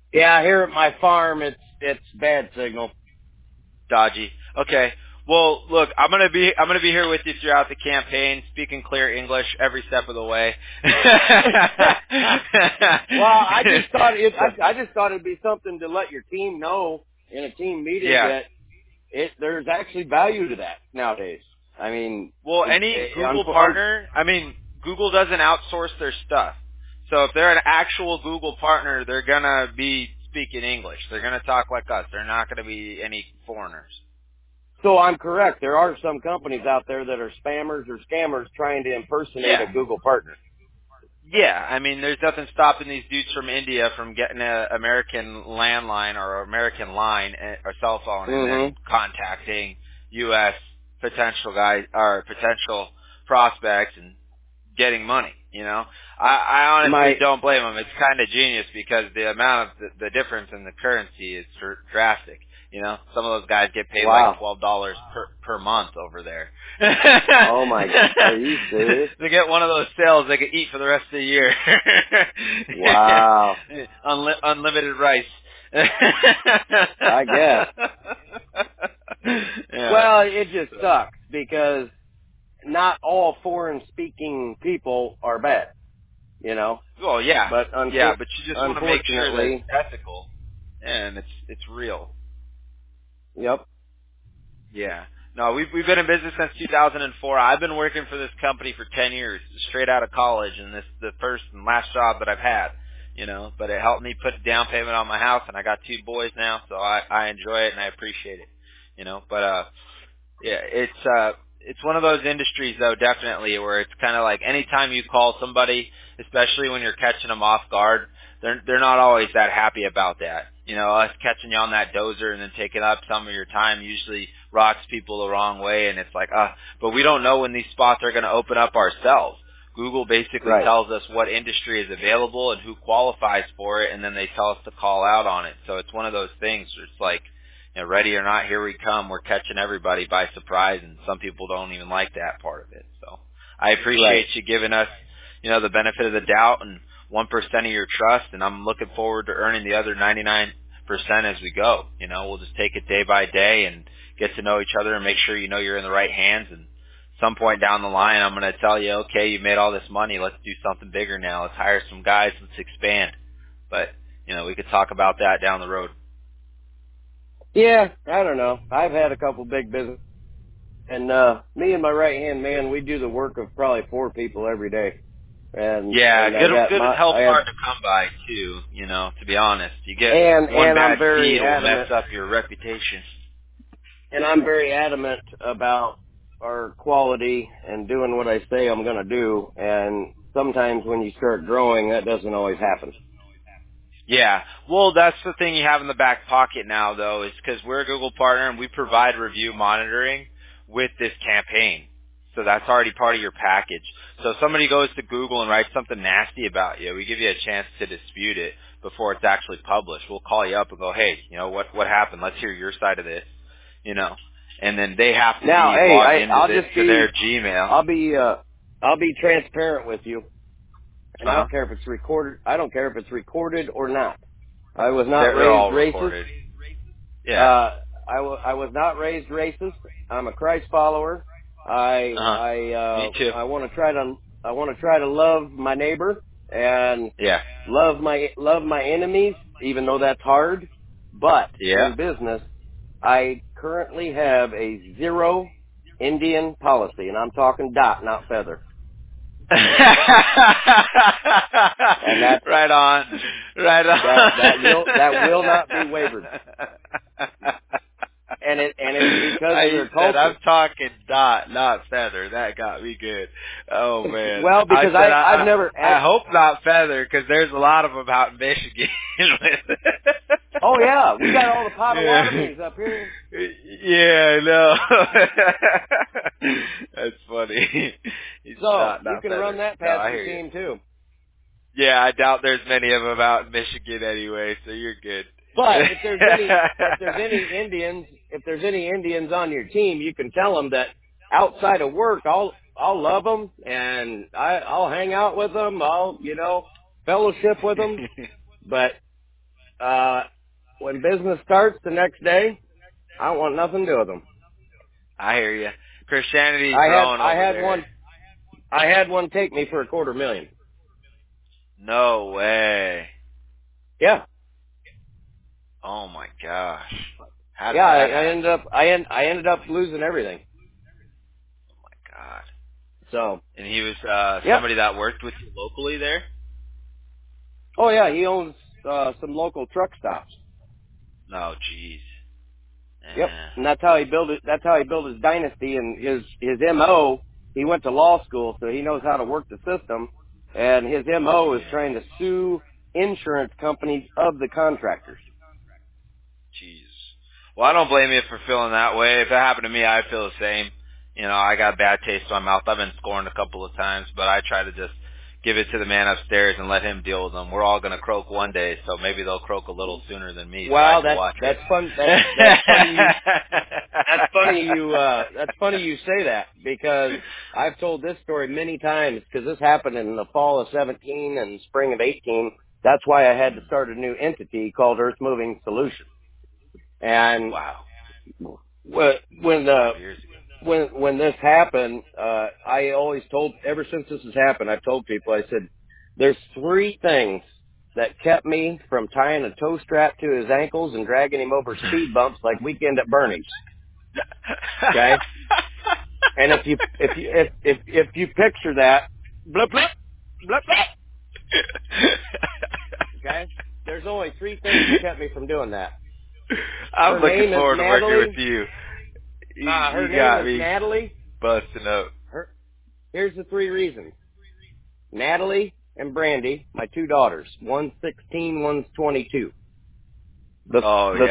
Yeah, here at my farm, it's bad signal. Dodgy. Okay. Well, look, I'm gonna be here with you throughout the campaign, speaking clear English every step of the way. Well, I just thought I just thought it'd be something to let your team know in a team meeting Yeah. that there's actually value to that nowadays. I mean, Well, any Google partner, I mean, Google doesn't outsource their stuff. So if they're an actual Google partner, they're gonna be speaking English. They're gonna talk like us. They're not gonna be any foreigners. so I'm correct. There are some companies out there that are spammers or scammers trying to impersonate Yeah. a Google partner. Yeah, I mean, there's nothing stopping these dudes from India from getting a American landline or American line or cell phone and then Mm-hmm. contacting U.S. potential guys or potential prospects and getting money. You know, I honestly don't blame them. It's kind of genius because the amount of the difference in the currency is drastic. You know, some of those guys get paid like $12 per month over there. Oh my God, are you serious? They get one of those sales they can eat for the rest of the year. Wow. Unlimited rice. I guess. Yeah. Well, it just sucks because not all foreign-speaking people are bad, you know. Well, yeah, But yeah, but you just want to make sure that unfortunately, it's ethical and it's real. yep. Yeah. No, we've been in business since 2004. I've been working for this company for 10 years, straight out of college, and this the first and last job that I've had. You know, but it helped me put a down payment on my house, and I got 2 boys now, so I enjoy it and I appreciate it. You know, but yeah, it's one of those industries though, definitely, where it's kind of like anytime you call somebody, especially when you're catching them off guard, they're not always that happy about that. You know, us catching you on that dozer and then taking up some of your time usually rocks people the wrong way, and it's like, but we don't know when these spots are going to open up ourselves. Google basically tells us what industry is available and who qualifies for it, and then they tell us to call out on it. So it's one of those things where it's like, you know, ready or not, here we come. We're catching everybody by surprise, and some people don't even like that part of it. So I appreciate you giving us, you know, the benefit of the doubt and 1% of your trust, and I'm looking forward to earning the other 99% as we go. You know, we'll just take it day by day and get to know each other and make sure you know you're in the right hands. And some point down the line, I'm going to tell you, okay, you made all this money. Let's do something bigger now. Let's hire some guys. Let's expand. But, you know, we could talk about that down the road. Yeah, I don't know. I've had a couple big business, and me and my right-hand man, we do the work of probably 4 people every day. And yeah, good help's I have, hard to come by too, you know, to be honest. You get one and bad I'm very feed will adamant, mess up your reputation. and I'm very adamant about our quality and doing what I say I'm going to do. And sometimes when you start growing, that doesn't always happen. Yeah. Well, that's the thing you have in the back pocket now, though, is because we're a Google partner and we provide review monitoring with this campaign. So that's already part of your package. So if somebody goes to Google and writes something nasty about you, we give you a chance to dispute it before it's actually published. We'll call you up and go, hey, you know, what happened? Let's hear your side of this, you know. And then they have to be logged into to their Gmail. I'll be transparent with you. And I don't care if it's recorded. I don't care if it's recorded or not. I was not They're all raised racist. Recorded. Yeah. I was not raised racist. I'm a Christ follower. Me too. I want to try to love my neighbor and love my enemies, even though that's hard. But in business, I currently have a 0 Indian policy, and I'm talking dot, not feather. And that's right on. That will not be wavered. And it's because of their culture. I'm talking dot, not feather. That got me good. Oh man. Well, because I've never. I hope not feather, because there's a lot of them out in Michigan. Oh yeah, we got all the Potawatomis up here. Yeah, no. That's funny. So you can run that past your team too. Yeah, I doubt there's many of them out in Michigan anyway, so you're good. But if there's any Indians on your team, you can tell them that outside of work, I'll love them and I'll hang out with them. I'll fellowship with them. But when business starts the next day, I don't want nothing to do with them. I hear you. Christianity's growing over there. I had one take me for $250,000. No way. Yeah. Oh my gosh. How did yeah, that happen? I ended up losing everything. Oh my God. So. And he was somebody that worked with you locally there? Oh yeah, he owns some local truck stops. Oh jeez. Yep, and that's how he built it. That's how he built his dynasty and his MO. He went to law school, so he knows how to work the system. And his MO is trying to sue insurance companies of the contractors. Jeez. Well, I don't blame you for feeling that way. If it happened to me, I'd feel the same. You know, I got a bad taste in my mouth. I've been scorned a couple of times, but I try to just give it to the man upstairs and let him deal with them. We're all going to croak one day, so maybe they'll croak a little sooner than me. Well, so that's fun. That's funny. That's funny you say that, because I've told this story many times, because this happened in the fall of 17 and spring of 18. That's why I had to start a new entity called Earth Moving Solutions. And wow. When this happened, I always told, ever since this has happened, I've told people, I said, there's 3 things that kept me from tying a tow strap to his ankles and dragging him over speed bumps like Weekend at Bernie's. Okay? And if you picture that, blip, blip, blip, blip. Okay? There's only 3 things that kept me from doing that. I'm looking forward to working with you. Her name is Natalie. Busting up. Here's the 3 reasons. Natalie and Brandy, my 2 daughters. One's 16, one's 22. The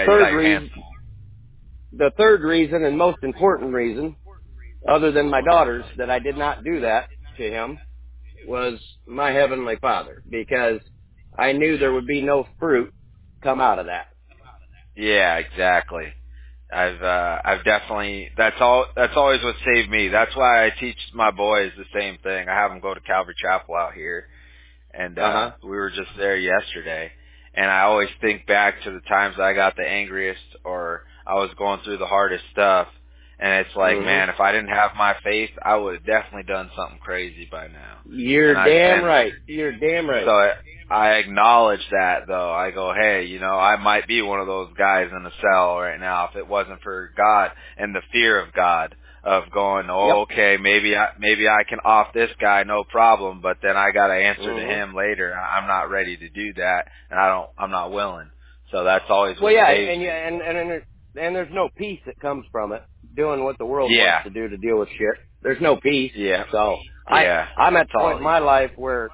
third reason and most important reason, other than my daughters, that I did not do that to him, was my Heavenly Father, because I knew there would be no fruit come out of that. Yeah, exactly. I've definitely, that's always what saved me. That's why I teach my boys the same thing. I have them go to Calvary Chapel out here, and we were just there yesterday, and I always think back to the times I got the angriest or I was going through the hardest stuff, and it's like, man, if I didn't have my faith, I would have definitely done something crazy by now. You're damn right. You're damn right. So I acknowledge that, though. I go, hey, you know, I might be one of those guys in the cell right now if it wasn't for God and the fear of God, of going, okay, maybe I can off this guy, no problem, but then I got to answer to him later. I'm not ready to do that, and I'm not willing. So that's always what saves me. And there's no peace that comes from it, doing what the world wants to do to deal with shit. There's no peace. Yeah. So I'm at the point in my life where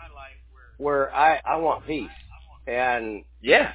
I want peace. And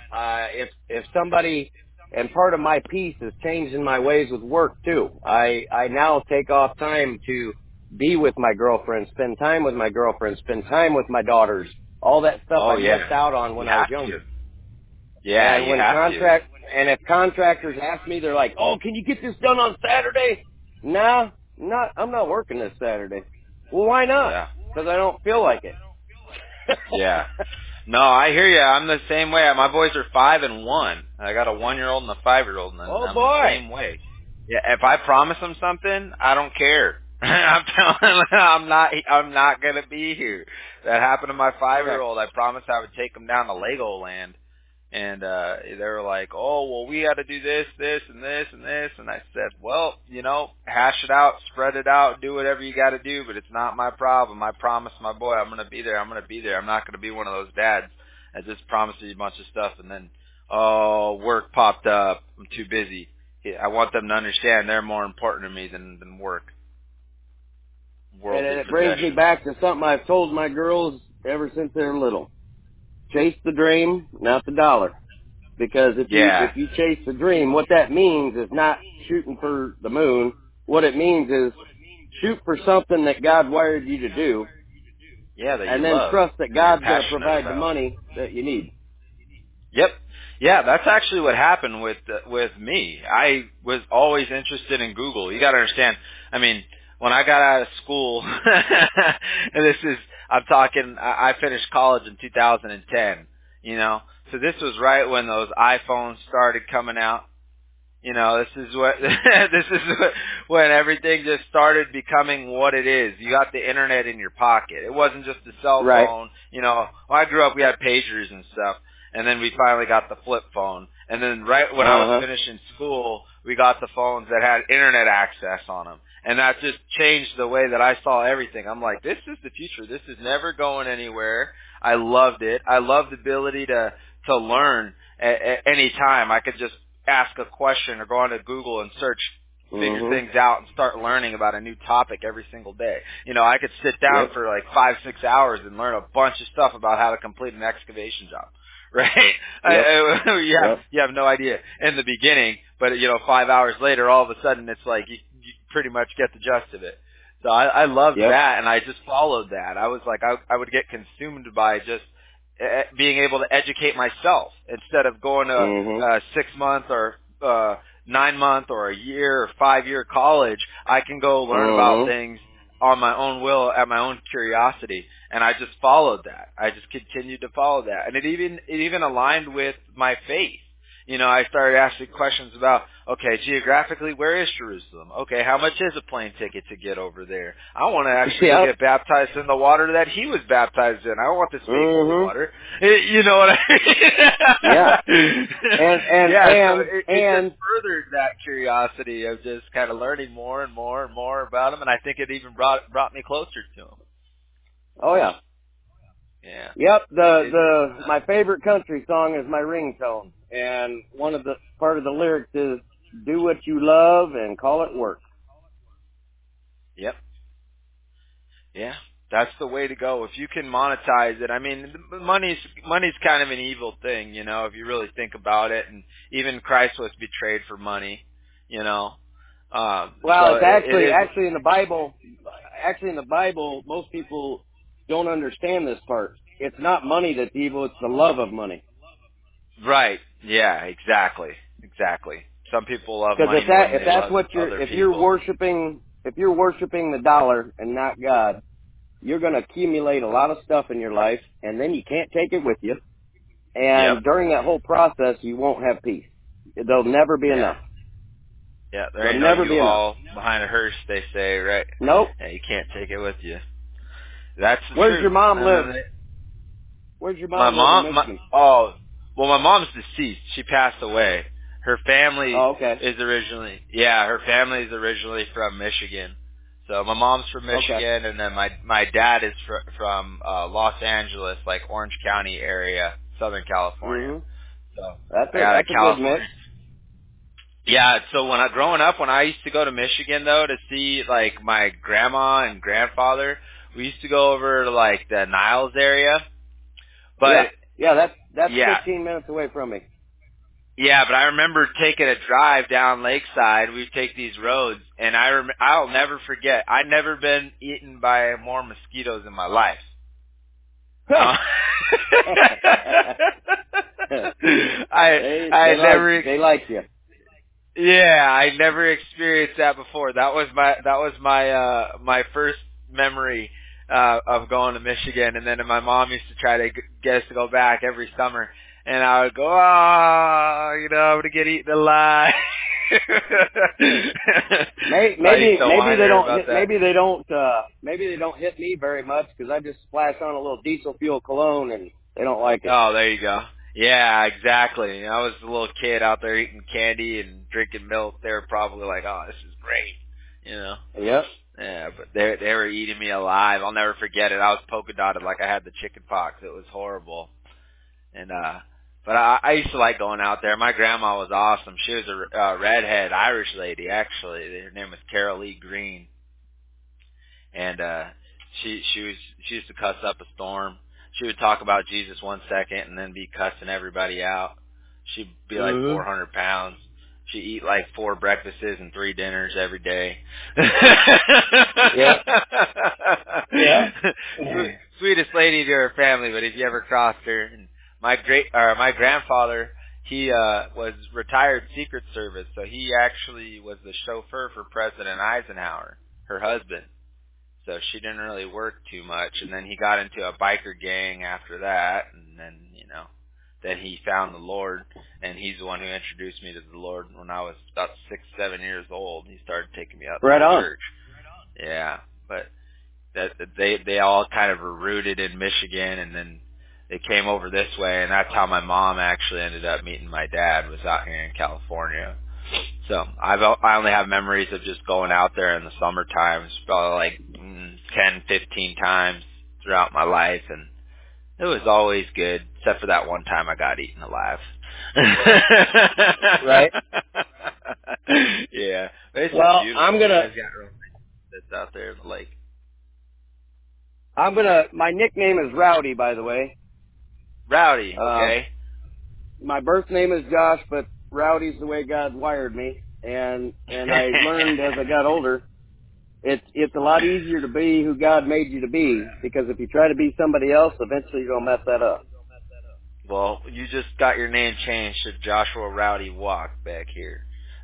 if somebody, and part of my peace is changing my ways with work too. I now take off time to be with my girlfriend, spend time with my girlfriend, spend time with my daughters, all that stuff I missed out on when I was younger. Yeah, and if contractors ask me, they're like, "Oh, can you get this done on Saturday?" Nah, I'm not working this Saturday. Well, why not? Because I don't feel like it. Yeah. No, I hear you. I'm the same way. My boys are 5 and 1. I got a 1-year-old and a 5-year-old, and I'm the same way. Yeah, if I promise them something, I don't care. I'm telling them I'm not gonna be here. That happened to my 5-year-old. I promised I would take him down to Legoland. And they were like, "Oh, well, we got to do this, this, and this, and this." And I said, "Well, you know, hash it out, spread it out, do whatever you got to do, but it's not my problem. I promised my boy I'm going to be there. I'm going to be there. I'm not going to be one of those dads that just promises you a bunch of stuff and then, oh, work popped up. I'm too busy." I want them to understand they're more important to me than work. And it brings me back to something I've told my girls ever since they're little. Chase the dream, not the dollar. Because if you chase the dream, what that means is not shooting for the moon. What it means is shoot for something that God wired you to do. Yeah, that you and then love, trust that God's going to provide the money that you need. Yep. Yeah, that's actually what happened with me. I was always interested in Google. You got to understand. I mean, when I got out of school, and I finished college in 2010, you know, So this was right when those iPhones started coming out. You know, this is when everything just started becoming what it is. You got the internet in your pocket. It wasn't just a cell Right. phone. You know, when I grew up, we had pagers and stuff, and then we finally got the flip phone. And then right when I was finishing school, we got the phones that had internet access on them. And that just changed the way that I saw everything. I'm like, this is the future. This is never going anywhere. I loved it. I loved the ability to learn at any time. I could just ask a question or go onto Google and search, figure things out, and start learning about a new topic every single day. You know, I could sit down for like 5-6 hours and learn a bunch of stuff about how to complete an excavation job. Right? You have no idea in the beginning, but you know, 5 hours later, all of a sudden, it's like you pretty much get the gist of it. So I loved that, and I just followed that. I was like, I would get consumed by just being able to educate myself instead of going to a 6-month or 9-month or a year or 5-year college. I can go learn about things on my own will, at my own curiosity, and I just followed that. I just continued to follow that, and it even aligned with my faith. You know, I started asking questions about, okay, geographically, where is Jerusalem? Okay, how much is a plane ticket to get over there? I want to actually get baptized in the water that he was baptized in. I don't want this fake holy water. You know what I mean? Yeah. So it just furthered that curiosity of just kind of learning more and more and more about him, and I think it even brought me closer to him. Oh, yeah. Yeah. Yep, my favorite country song is my ringtone, and part of the lyrics is, do what you love and call it work. Yep. Yeah, that's the way to go. If you can monetize it, I mean, money's kind of an evil thing, you know, if you really think about it, and even Christ was betrayed for money, you know. Well, so it's actually in the Bible. Actually, in the Bible, most people don't understand this part. It's not money that's evil; it's the love of money. Right. Yeah. Exactly. Some people love money more than they love other people. If you're worshiping the dollar and not God, you're going to accumulate a lot of stuff in your life, and then you can't take it with you. And during that whole process, you won't have peace. There'll never be enough. Yeah, there ain't no U-Haul behind a hearse, they say, right? Nope. Yeah, you can't take it with you. That's the Where's truth. your mom live? Where's your mom live in Michigan? My mom's deceased. She passed away. Her family is originally from Michigan. So my mom's from Michigan, and then my dad is from Los Angeles, like Orange County area, Southern California. So that's a good mix. Yeah, so growing up, when I used to go to Michigan though to see like my grandma and grandfather, we used to go over to like the Niles area. But that's 15 minutes away from me. Yeah, but I remember taking a drive down Lakeside. We'd take these roads, and I'll never forget. I'd never been eaten by more mosquitoes in my life. They like you. Yeah, I never experienced that before. That was my first memory of going to Michigan, and then my mom used to try to get us to go back every summer, and I would go, I'm gonna get eaten alive. maybe they don't hit me very much because I just splash on a little diesel fuel cologne and they don't like it. Oh, there you go. Yeah, exactly. I was a little kid out there eating candy and drinking milk. They were probably like, "Oh, this is great," you know. Yep. Yeah, but they were eating me alive. I'll never forget it. I was polka dotted like I had the chicken pox. It was horrible. And but I used to like going out there. My grandma was awesome. She was a redhead Irish lady, actually. Her name was Carol Lee Green. And she used to cuss up a storm. She would talk about Jesus 1 second and then be cussing everybody out. She'd be like 400 pounds. She'd eat like 4 breakfasts and 3 dinners every day. Yeah. Sweetest lady to her family, but if you ever crossed her, and my grandfather, he was retired Secret Service, so he actually was the chauffeur for President Eisenhower, her husband. So she didn't really work too much, and then he got into a biker gang after that, and then, then he found the Lord, and he's the one who introduced me to the Lord when I was about 6, 7 years old. He started taking me out to the church. Yeah, but that they all kind of were rooted in Michigan, and then they came over this way, and that's how my mom actually ended up meeting my dad, was out here in California. So I only have memories of just going out there in the summer times, probably like 10, 15 times throughout my life, and it was always good, except for that one time I got eaten alive. Right. Yeah. It's well, beautiful. I'm gonna. That's out there in the lake. My nickname is Rowdy, by the way. Rowdy. Okay. My birth name is Josh, but Rowdy's the way God wired me, and I learned as I got older, it's a lot easier to be who God made you to be, because if you try to be somebody else, eventually you're gonna mess that up. Well, you just got your name changed to Joshua Rowdy Walk back here.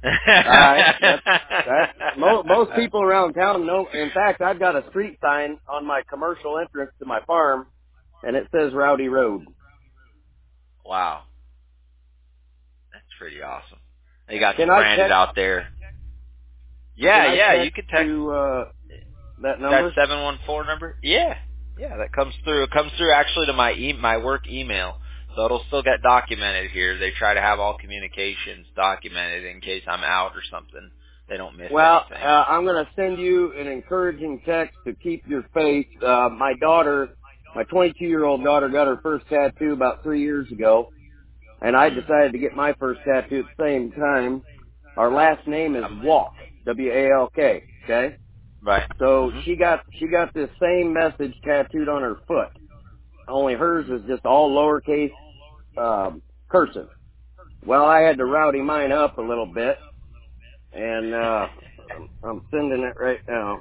Most people around town know. In fact, I've got a street sign on my commercial entrance to my farm, and it says Rowdy Road. Wow. That's pretty awesome. They got you branded out there. Yeah, you could text to that number. That 714 number? Yeah, that comes through. It comes through actually to my work email, so it'll still get documented here. They try to have all communications documented in case I'm out or something. They don't miss anything. I'm going to send you an encouraging text to keep your faith. My 22-year-old daughter, got her first tattoo about 3 years ago, and I decided to get my first tattoo at the same time. Our last name is Walk, W-A-L-K, okay? Right. So she got this same message tattooed on her foot. Only hers is just all lowercase cursive. Well, I had to rowdy mine up a little bit, and I'm sending it right now.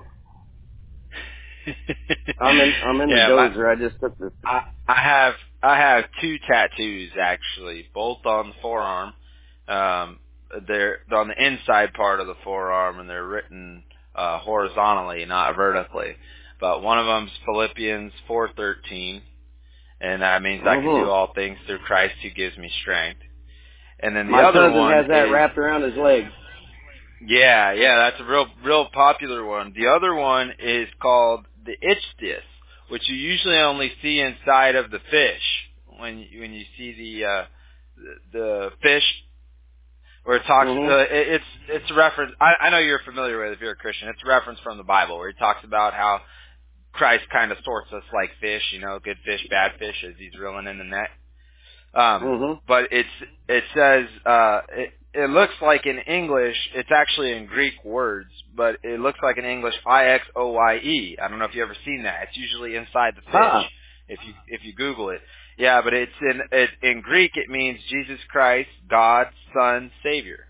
I'm in the dozer. I just took this. I have 2 tattoos actually, both on the forearm. They're on the inside part of the forearm, and they're written horizontally, not vertically. But one of them's Philippians 4:13, and that means I can do all things through Christ who gives me strength. And then the other one has that wrapped around his leg. Yeah, that's a real popular one. The other one is called the Ichthys, which you usually only see inside of the fish when you see the fish. Where it talks, it's a reference. I know you're familiar with it if you're a Christian. It's a reference from the Bible where he talks about how Christ kind of sorts us like fish, good fish, bad fish, as he's reeling in the net. But it says it looks like in English, it's actually in Greek words, but it looks like in English Ixoye. I don't know if you've ever seen that. It's usually inside the fish if you Google it. Yeah, but it's in Greek. It means Jesus Christ, God, Son, Savior.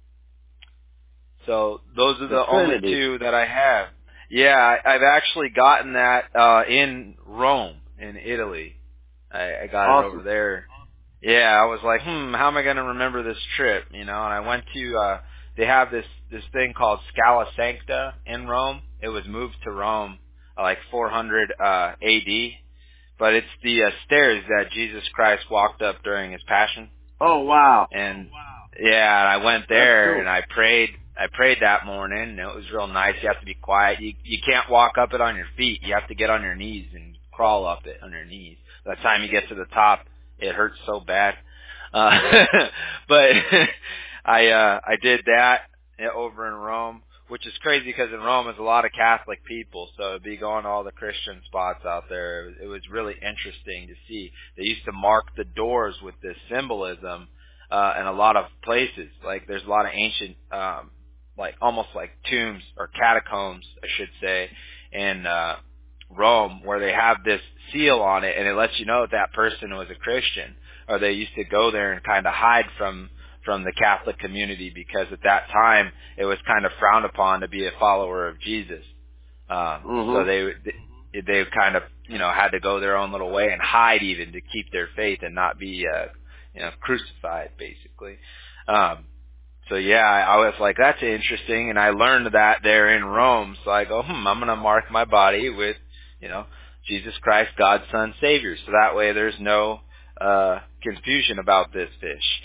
So those are the only 2 that I have. Yeah, I've actually gotten that in Rome, in Italy. I got it over there. Yeah, I was like, how am I going to remember this trip? And I went to they have this thing called Scala Sancta in Rome. It was moved to Rome like 400 AD. But it's the stairs that Jesus Christ walked up during his passion. Oh, wow. And I went there and I prayed that morning, and it was real nice. You have to be quiet. You can't walk up it on your feet. You have to get on your knees and crawl up it on your knees. By the time you get to the top, it hurts so bad. But I did that over in Rome, which is crazy because in Rome there's a lot of Catholic people, so to be going to all the Christian spots out there, it was really interesting to see. They used to mark the doors with this symbolism in a lot of places. Like there's a lot of ancient, almost like tombs or catacombs, I should say, in Rome, where they have this seal on it, and it lets you know if that person was a Christian, or they used to go there and kind of hide from the Catholic community, because at that time it was kind of frowned upon to be a follower of Jesus. So they kind of had to go their own little way and hide even to keep their faith and not be crucified basically. So I was like, that's interesting, and I learned that there in Rome. So I go, I'm going to mark my body with Jesus Christ, God's Son, Savior. So that way there's no confusion about this fish.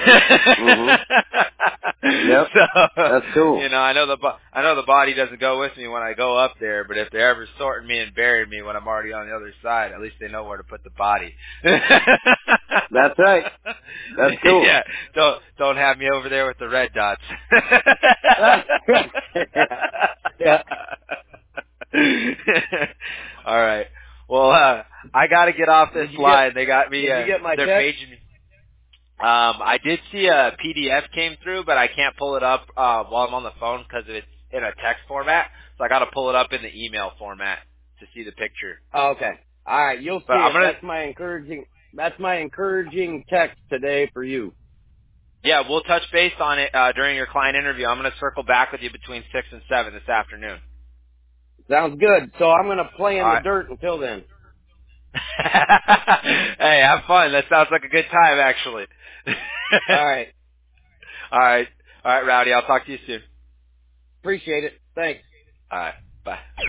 Yep. So, that's cool. You know, I know the body doesn't go with me when I go up there, but if they're ever sorting me and burying me when I'm already on the other side, at least they know where to put the body. That's right. That's cool. Yeah. Don't have me over there with the red dots. Yeah. All right. Well, I got to get off this line. They got me. Did you get my they're text? paging me. I did see a PDF came through, but I can't pull it up while I'm on the phone because it's in a text format. So I got to pull it up in the email format to see the picture. Oh, okay. All right. You'll see But I'm it. gonna. That's my encouraging text today for you. Yeah, we'll touch base on it during your client interview. I'm gonna circle back with you between 6 and 7 this afternoon. Sounds good. So I'm going to play in All the right. dirt until then. Hey, have fun. That sounds like a good time, actually. All right. All right, Rowdy. I'll talk to you soon. Appreciate it. Thanks. All right, bye.